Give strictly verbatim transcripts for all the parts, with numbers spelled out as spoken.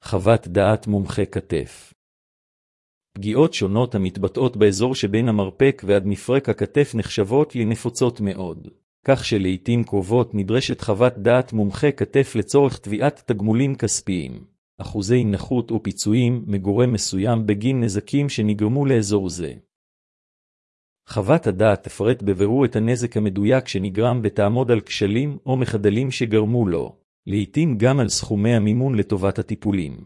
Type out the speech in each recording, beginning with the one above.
חוות דעת מומחה כתף. פגיעות שונות המתבטאות באזור שבין המרפק ועד מפרק הכתף נחשבות לנפוצות מאוד, כך שלעיתים קרובות נדרשת חוות דעת מומחה כתף לצורך תביעת תגמולים כספיים, אחוזי נכות ופיצויים מגורם מסוים בגין נזקים שנגרמו לאזור זה. חוות הדעת תפרט בבירור את הנזק המדויק שנגרם ותעמוד על כשלים או מחדלים שגרמו לו, לעתים גם על סכומי המימון לטובת הטיפולים.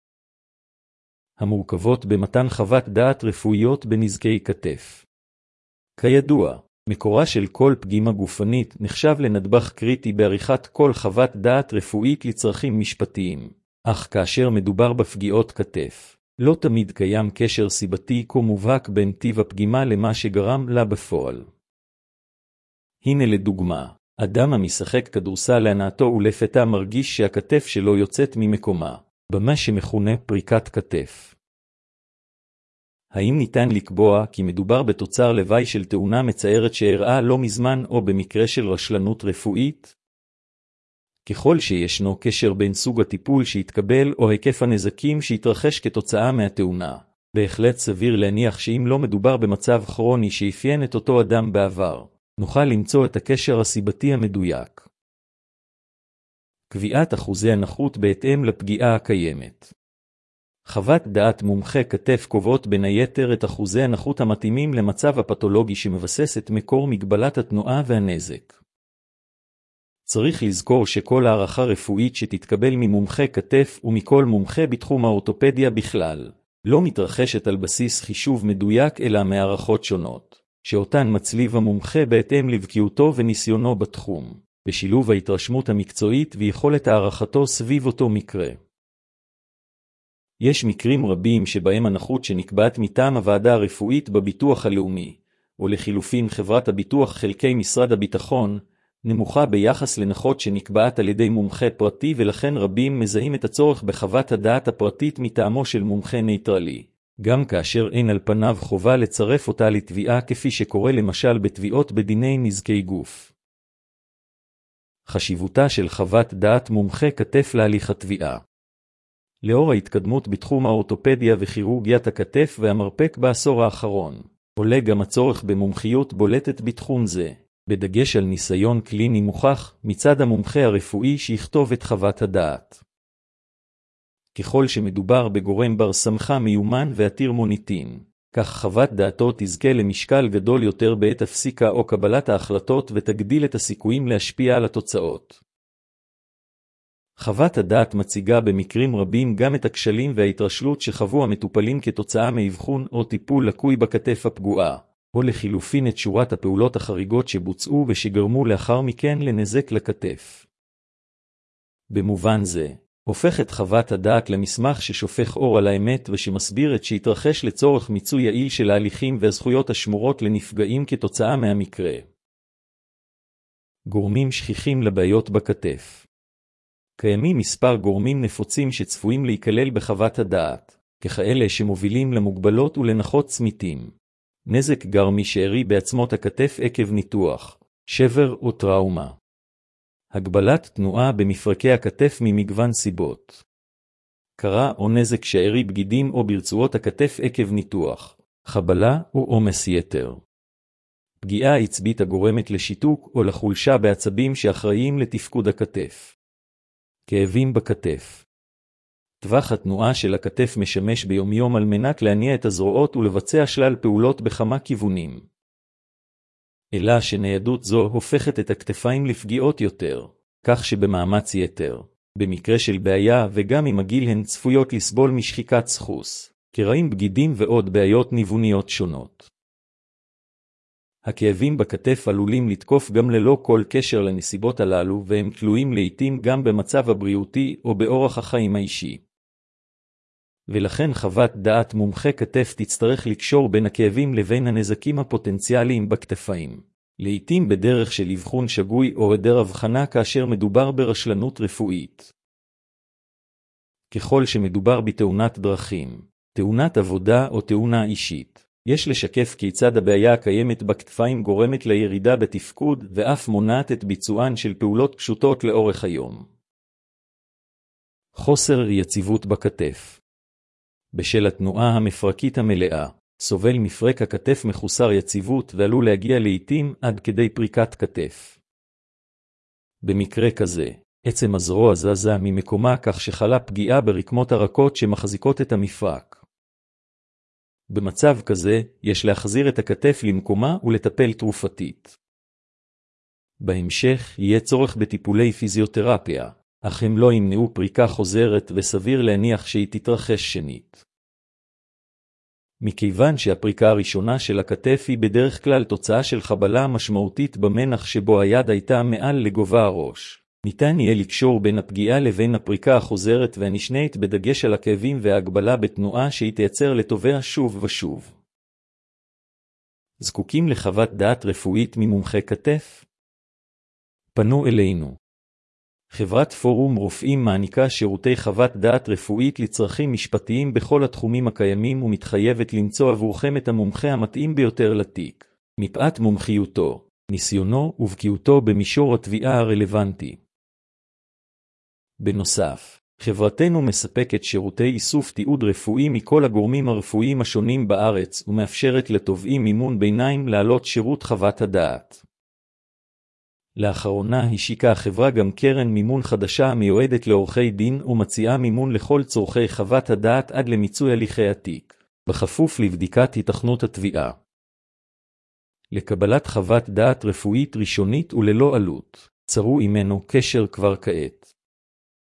המורכבות במתן חוות דעת רפואיות בנזקי כתף. כידוע, מקורה של כל פגימה גופנית נחשב לנדבך קריטי בעריכת כל חוות דעת רפואית לצרכים משפטיים, אך כאשר מדובר בפגיעות כתף, לא תמיד קיים קשר סיבתי כה מובהק בין טיב הפגימה למה שגרם לה בפועל. הנה לדוגמה, אדם המשחק כדורסל להנאתו ולפתע מרגיש שהכתף שלו יוצאת ממקומה, במה שמכונה פריקת כתף. האם ניתן לקבוע כי מדובר בתוצר לוואי של תאונה מצערת שאירעה לא מזמן או במקרה של רשלנות רפואית? ככל שישנו קשר בין סוג הטיפול שהתקבל או היקף הנזקים שהתרחש כתוצאה מהתאונה, בהחלט סביר להניח שאם לא מדובר במצב כרוני שאפיין את אותו אדם בעבר, נוכל למצוא את הקשר הסיבתי המדויק. קביעת אחוזי הנכות בהתאם לפגיעה הקיימת. חוות דעת מומחה כתף קובעות בין היתר את אחוזי הנכות המתאימים למצב הפתולוגי שמבסס את מקור מגבלת התנועה והנזק. צריך לזכור שכל הערכה רפואית שתתקבל ממומחה כתף ומכל מומחה בתחום האורתופדיה בכלל, לא מתרחשת על בסיס חישוב מדויק אלא מערכות שונות, שאותן מצליב המומחה בהתאם לבקיאותו וניסיונו בתחום, בשילוב ההתרשמות המקצועית ויכולת הערכתו סביב אותו מקרה. יש מקרים רבים שבהם הנכות שנקבעת מטעם הוועדה הרפואית בביטוח הלאומי, או לחילופין חברת הביטוח חלקי משרד הביטחון, נמוכה ביחס לנכות שנקבעת על ידי מומחה פרטי, ולכן רבים מזהים את הצורך בחוות הדעת הפרטית מטעמו של מומחה נייטרלי, גם כאשר אין על פניו חובה לצרף אותה לתביעה כפי שקורה למשל בתביעות בדיני נזקי גוף. חשיבותה של חוות דעת מומחה כתף להליך התביעה. לאור ההתקדמות בתחום האורתופדיה וכירורגיית הכתף והמרפק בעשור האחרון, עולה גם הצורך במומחיות בולטת בתחום זה, בדגש על ניסיון קליני מוכח מצד המומחה הרפואי שיכתוב את חוות הדעת. ככל שמדובר בגורם בר סמכה מיומן ועתיר מוניטין, כך חוות דעתו תזכה למשקל גדול יותר בעת הפסיקה או קבלת ההחלטות ותגדיל את הסיכויים להשפיע על התוצאות. חוות הדעת מציגה במקרים רבים גם את הכשלים וההתרשלות שחוו המטופלים כתוצאה מאבחון או טיפול לקוי בכתף הפגועה, או לחילופין את שורת הפעולות החריגות שבוצעו ושגרמו לאחר מכן לנזק לכתף. במובן זה, הופכת חוות הדעת למסמך ששופך אור על האמת ושמסביר את שהתרחש לצורך מיצוי יעיל של ההליכים והזכויות השמורות לנפגעים כתוצאה מהמקרה. גורמים שכיחים לבעיות בכתף. קיימים מספר גורמים נפוצים שצפויים להיכלל בחוות הדעת, ככאלה שמובילים למוגבלות ולנכות צמיתים. נזק גרמי שארי בעצמות הכתף עקב ניתוח, שבר או טראומה. הגבלת תנועה במפרקי הכתף ממגוון סיבות. קרה או נזק שארי בגידים או ברצועות הכתף עקב ניתוח, חבלה או עומס יתר. פגיעה עצבית הגורמת לשיתוק או לחולשה בעצבים שאחראיים לתפקוד הכתף. כאבים בכתף. טווח התנועה של הכתף משמש ביומיום על מנת להניע את הזרועות ולבצע שלל פעולות בכמה כיוונים. אלא שניידות זו הופכת את הכתפיים לפגיעות יותר, כך שבמאמץ יתר, במקרה של בעיה וגם עם הגיל הן צפויות לסבול משחיקת סחוס, קרעים בגידים ועוד בעיות ניווניות שונות. הכאבים בכתף עלולים לתקוף גם ללא כל קשר לנסיבות הללו, והם תלויים לעתים גם במצב הבריאותי או באורח החיים האישי. ולכן חוות דעת מומחה כתף תצטרך לקשור בין הכאבים לבין הנזקים הפוטנציאליים בכתפיים, לעתים בדרך של אבחון שגוי או היעדר הבחנה כאשר מדובר ברשלנות רפואית. ככל שמדובר בתאונת דרכים, תאונת עבודה או תאונה אישית, יש לשקף כיצד הבעיה הקיימת בכתפיים גורמת לירידה בתפקוד ואף מונעת את ביצוען של פעולות פשוטות לאורך היום. חוסר יציבות בכתף. בשל התנועה המפרקית המלאה, סובל מפרק הכתף מחוסר יציבות ועלול להגיע לעתים עד כדי פריקת כתף. במקרה כזה, עצם הזרוע זזה ממקומה כך שחלה פגיעה ברקמות הרכות שמחזיקות את המפרק. במצב כזה, יש להחזיר את הכתף למקומה ולטפל תרופתית. בהמשך יהיה צורך בטיפולי פיזיותרפיה, אך הם לא ימנעו פריקה חוזרת וסביר להניח שהיא תתרחש שנית. מכיוון שהפריקה הראשונה של הכתף היא בדרך כלל תוצאה של חבלה משמעותית במנח שבו היד הייתה מעל לגובה הראש, ניתן יהיה לקשור בין הפגיעה לבין הפריקה החוזרת והנשנית בדגש על הכאבים וההגבלה בתנועה שהיא תייצר לתובע שוב ושוב. זקוקים לחוות דעת רפואית ממומחה כתף? פנו אלינו. חברת פורום רופאים מעניקה שירותי חוות דעת רפואית לצרכים משפטיים בכל התחומים הקיימים ומתחייבת למצוא עבורכם את המומחה המתאים ביותר לתיק, מפאת מומחיותו, ניסיונו ובקיאותו במישור התביעה הרלוונטי. בנוסף, חברתנו מספקת שירותי איסוף תיעוד רפואי מכל הגורמים הרפואיים השונים בארץ ומאפשרת לתובעים מימון ביניים להעלות שירות חוות הדעת. לאחרונה השיקה החברה גם קרן מימון חדשה המיועדת לעורכי דין ומציעה מימון לכל צורכי חוות הדעת עד למיצוי הליכי התיק, בכפוף לבדיקת היתכנות התביעה. לקבלת חוות דעת רפואית ראשונית וללא עלות, צרו עמנו קשר כבר כעת.